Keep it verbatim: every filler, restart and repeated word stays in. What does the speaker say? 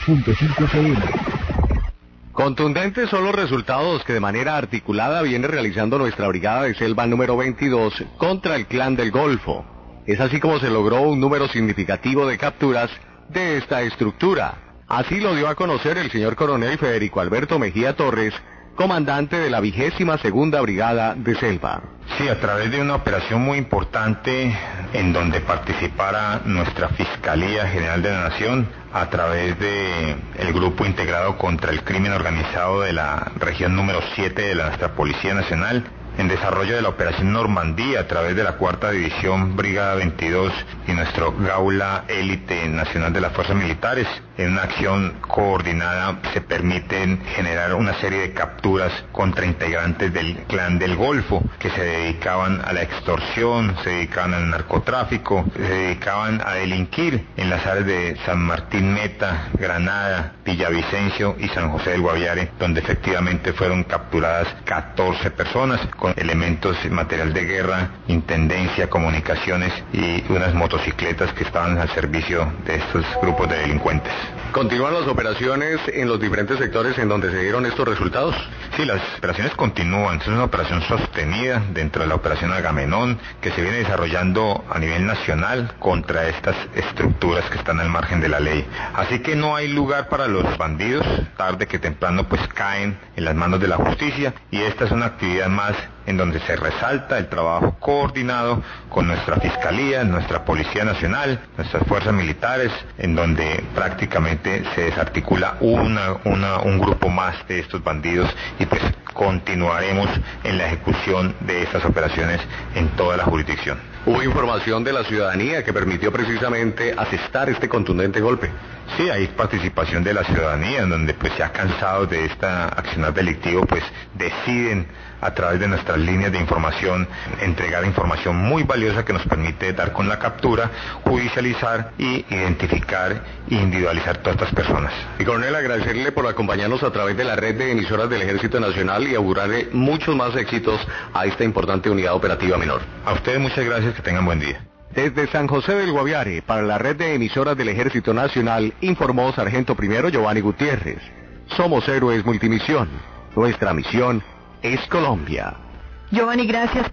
punto cinco F M. Contundentes son los resultados que de manera articulada viene realizando nuestra brigada de selva número veintidós contra el Clan del Golfo. Es así como se logró un número significativo de capturas de esta estructura. Así lo dio a conocer el señor coronel Federico Alberto Mejía Torres, comandante de la vigésima segunda brigada de selva. Sí, a través de una operación muy importante en donde participara nuestra Fiscalía General de la Nación, a través de el Grupo Integrado contra el Crimen Organizado de la región número siete de la nuestra Policía Nacional, en desarrollo de la Operación Normandía a través de la cuarta División Brigada veintidós y nuestro Gaula Élite Nacional de las Fuerzas Militares. En una acción coordinada se permiten generar una serie de capturas contra integrantes del Clan del Golfo que se dedicaban a la extorsión, se dedicaban al narcotráfico, se dedicaban a delinquir en las áreas de San Martín Meta, Granada, Villavicencio y San José del Guaviare, donde efectivamente fueron capturadas catorce personas con elementos, material de guerra, intendencia, comunicaciones y unas motocicletas que estaban al servicio de estos grupos de delincuentes. ¿Continúan las operaciones en los diferentes sectores en donde se dieron estos resultados? Sí, las operaciones continúan. Es una operación sostenida dentro de la operación Agamenón que se viene desarrollando a nivel nacional contra estas estructuras que están al margen de la ley. Así que no hay lugar para los bandidos, tarde que temprano pues caen en las manos de la justicia, y esta es una actividad más en donde se resalta el trabajo coordinado con nuestra Fiscalía, nuestra Policía Nacional, nuestras fuerzas militares, en donde prácticamente se desarticula una, una, un grupo más de estos bandidos, y pues continuaremos en la ejecución de estas operaciones en toda la jurisdicción. ¿Hubo información de la ciudadanía que permitió precisamente asestar este contundente golpe? Sí, hay participación de la ciudadanía, en donde pues ya cansados de esta accionar delictivo, pues deciden a través de nuestras líneas de información entregar información muy valiosa que nos permite dar con la captura, judicializar y identificar e individualizar todas estas personas. Y coronel, agradecerle por acompañarnos a través de la red de emisoras del Ejército Nacional y augurarle muchos más éxitos a esta importante unidad operativa menor. A ustedes muchas gracias, que tengan buen día. Desde San José del Guaviare, para la red de emisoras del Ejército Nacional, informó Sargento Primero Giovanni Gutiérrez. Somos Héroes Multimisión. Nuestra misión es Colombia. Giovanni, gracias.